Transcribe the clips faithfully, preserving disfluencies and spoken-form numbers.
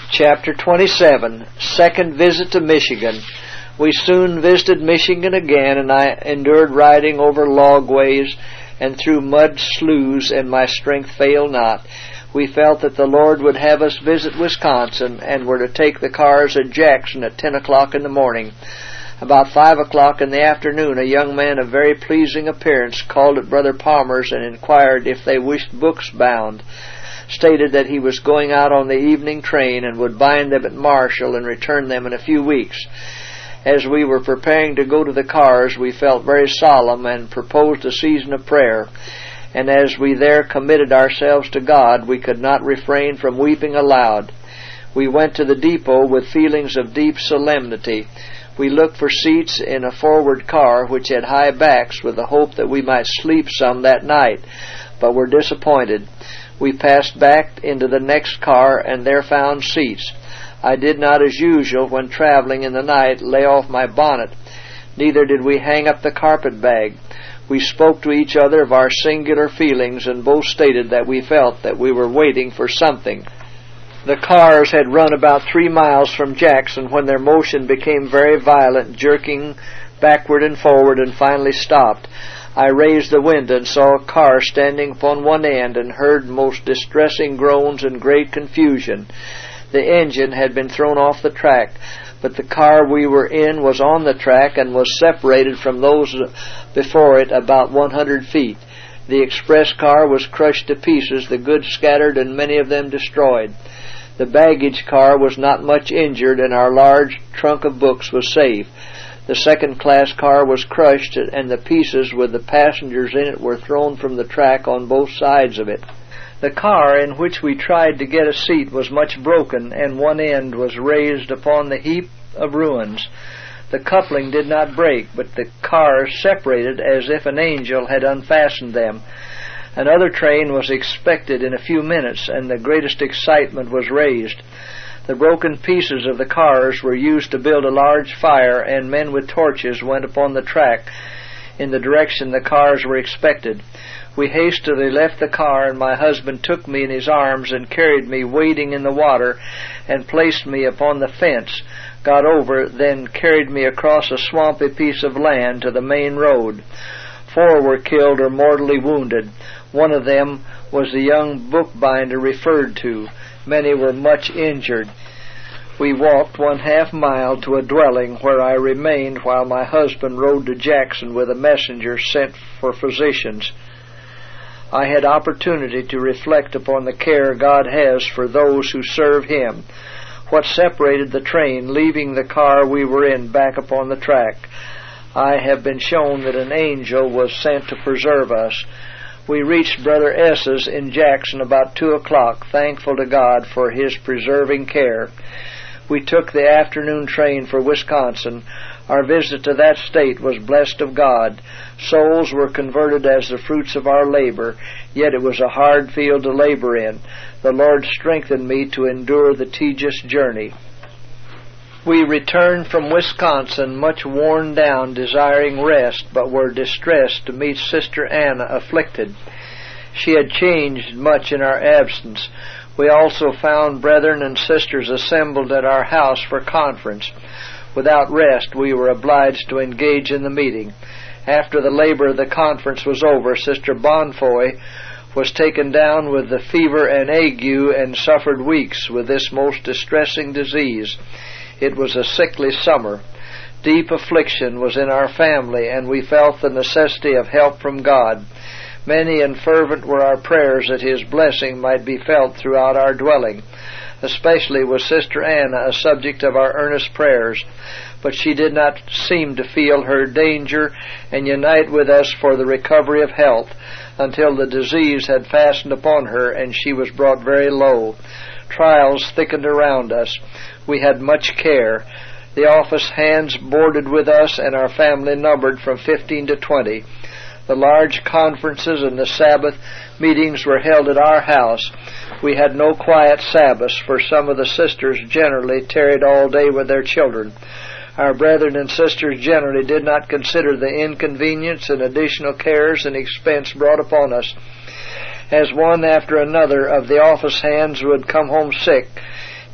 Chapter twenty-seven, Second Visit to Michigan. We soon visited Michigan again, and I endured riding over logways and through mud sloughs, and my strength failed not. We felt that the Lord would have us visit Wisconsin, and were to take the cars at Jackson at ten o'clock in the morning. About five o'clock in the afternoon, a young man of very pleasing appearance called at Brother Palmer's and inquired if they wished books bound. Stated that he was going out on the evening train and would bind them at Marshall and return them in a few weeks. As we were preparing to go to the cars, we felt very solemn and proposed a season of prayer. And as we there committed ourselves to God, we could not refrain from weeping aloud. We went to the depot with feelings of deep solemnity. We looked for seats in a forward car which had high backs with the hope that we might sleep some that night, but were disappointed. We passed back into the next car and there found seats. I did not, as usual, when traveling in the night, lay off my bonnet. Neither did we hang up the carpet bag. We spoke to each other of our singular feelings, and both stated that we felt that we were waiting for something. The cars had run about three miles from Jackson when their motion became very violent, jerking backward and forward, and finally stopped. I raised the window and saw a car standing upon one end, and heard most distressing groans and great confusion. The engine had been thrown off the track, but the car we were in was on the track and was separated from those before it about one hundred feet. The express car was crushed to pieces, the goods scattered, and many of them destroyed. The baggage car was not much injured, and our large trunk of books was safe. The second-class car was crushed, and the pieces with the passengers in it were thrown from the track on both sides of it. The car in which we tried to get a seat was much broken, and one end was raised upon the heap of ruins. The coupling did not break, but the cars separated as if an angel had unfastened them. Another train was expected in a few minutes, and the greatest excitement was raised. The broken pieces of the cars were used to build a large fire, and men with torches went upon the track in the direction the cars were expected. We hastily left the car, and my husband took me in his arms and carried me wading in the water and placed me upon the fence, got over, then carried me across a swampy piece of land to the main road. Four were killed or mortally wounded. One of them was the young bookbinder referred to. Many were much injured. We walked one half mile to a dwelling where I remained while my husband rode to Jackson with a messenger sent for physicians. I had opportunity to reflect upon the care God has for those who serve Him. What separated the train leaving the car we were in back upon the track? I have been shown that an angel was sent to preserve us. We reached Brother S's in Jackson about two o'clock, thankful to God for His preserving care. We took the afternoon train for Wisconsin. Our visit to that state was blessed of God. Souls were converted as the fruits of our labor, yet it was a hard field to labor in. The Lord strengthened me to endure the tedious journey. We returned from Wisconsin much worn down, desiring rest, but were distressed to meet Sister Anna afflicted. She had changed much in our absence. We also found brethren and sisters assembled at our house for conference. Without rest, we were obliged to engage in the meeting. After the labor of the conference was over, Sister Bonfoy was taken down with the fever and ague and suffered weeks with this most distressing disease. It was a sickly summer. Deep affliction was in our family, and we felt the necessity of help from God. Many and fervent were our prayers that His blessing might be felt throughout our dwelling. Especially was Sister Anna a subject of our earnest prayers, but she did not seem to feel her danger and unite with us for the recovery of health until the disease had fastened upon her and she was brought very low. Trials thickened around us. We had much care. The office hands boarded with us, and our family numbered from fifteen to twenty. The large conferences and the Sabbath meetings were held at our house. We had no quiet Sabbaths, for some of the sisters generally tarried all day with their children. Our brethren and sisters generally did not consider the inconvenience and additional cares and expense brought upon us. As one after another of the office hands would come home sick,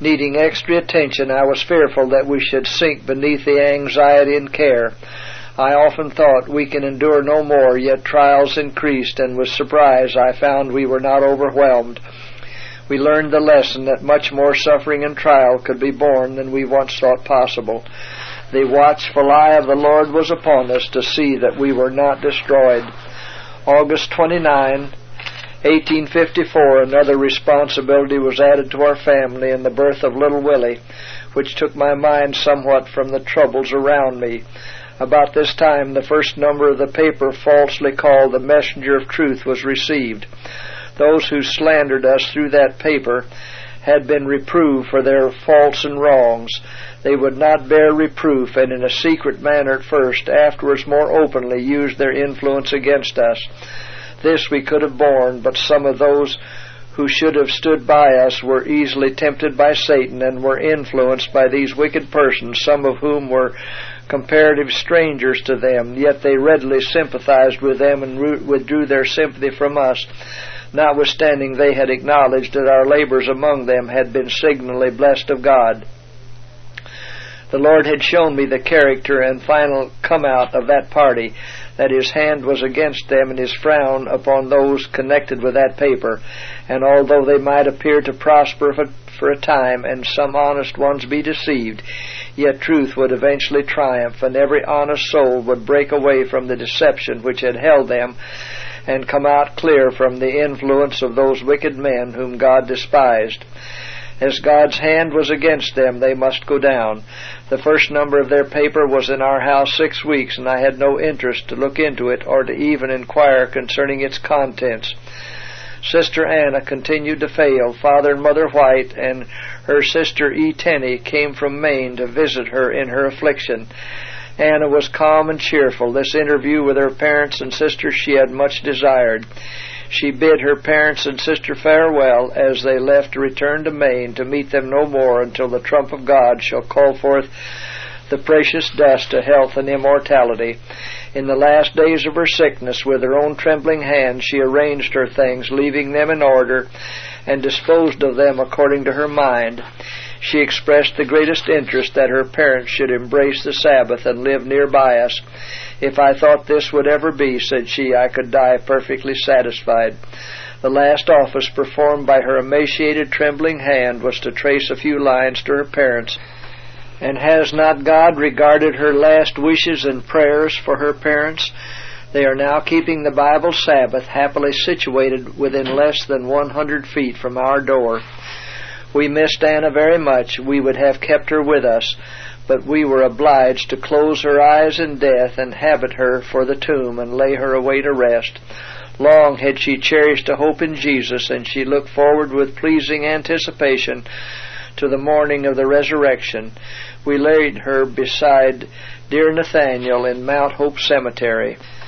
needing extra attention, I was fearful that we should sink beneath the anxiety and care. I often thought, we can endure no more, yet trials increased, and with surprise I found we were not overwhelmed. We learned the lesson that much more suffering and trial could be borne than we once thought possible. The watchful eye of the Lord was upon us to see that we were not destroyed. August twenty-ninth, eighteen fifty-four, another responsibility was added to our family in the birth of little Willie, which took my mind somewhat from the troubles around me. About this time, the first number of the paper falsely called The Messenger of Truth was received. Those who slandered us through that paper had been reproved for their faults and wrongs. They would not bear reproof, and in a secret manner at first, afterwards more openly used their influence against us. This we could have borne, but some of those who should have stood by us were easily tempted by Satan and were influenced by these wicked persons, some of whom were comparative strangers to them, yet they readily sympathized with them and withdrew their sympathy from us, notwithstanding they had acknowledged that our labors among them had been signally blessed of God. The Lord had shown me the character and final come out of that party, that His hand was against them and His frown upon those connected with that paper, and although they might appear to prosper for a time and some honest ones be deceived, yet truth would eventually triumph, and every honest soul would break away from the deception which had held them and come out clear from the influence of those wicked men whom God despised. As God's hand was against them, they must go down. The first number of their paper was in our house six weeks, and I had no interest to look into it or to even inquire concerning its contents. Sister Anna continued to fail. Father and Mother White and her sister E. Tenney came from Maine to visit her in her affliction. Anna was calm and cheerful. This interview with her parents and sisters she had much desired. She bid her parents and sister farewell as they left to return to Maine, to meet them no more until the trump of God shall call forth the precious dust to health and immortality. In the last days of her sickness, with her own trembling hands, she arranged her things, leaving them in order, and disposed of them according to her mind. She expressed the greatest interest that her parents should embrace the Sabbath and live nearby us. If I thought this would ever be, said she, I could die perfectly satisfied. The last office performed by her emaciated, trembling hand was to trace a few lines to her parents. And has not God regarded her last wishes and prayers for her parents? They are now keeping the Bible Sabbath, happily situated within less than one hundred feet from our door. We missed Anna very much. We would have kept her with us, but we were obliged to close her eyes in death and habit her for the tomb and lay her away to rest. Long had she cherished a hope in Jesus, and she looked forward with pleasing anticipation to the morning of the resurrection. We laid her beside dear Nathaniel in Mount Hope Cemetery.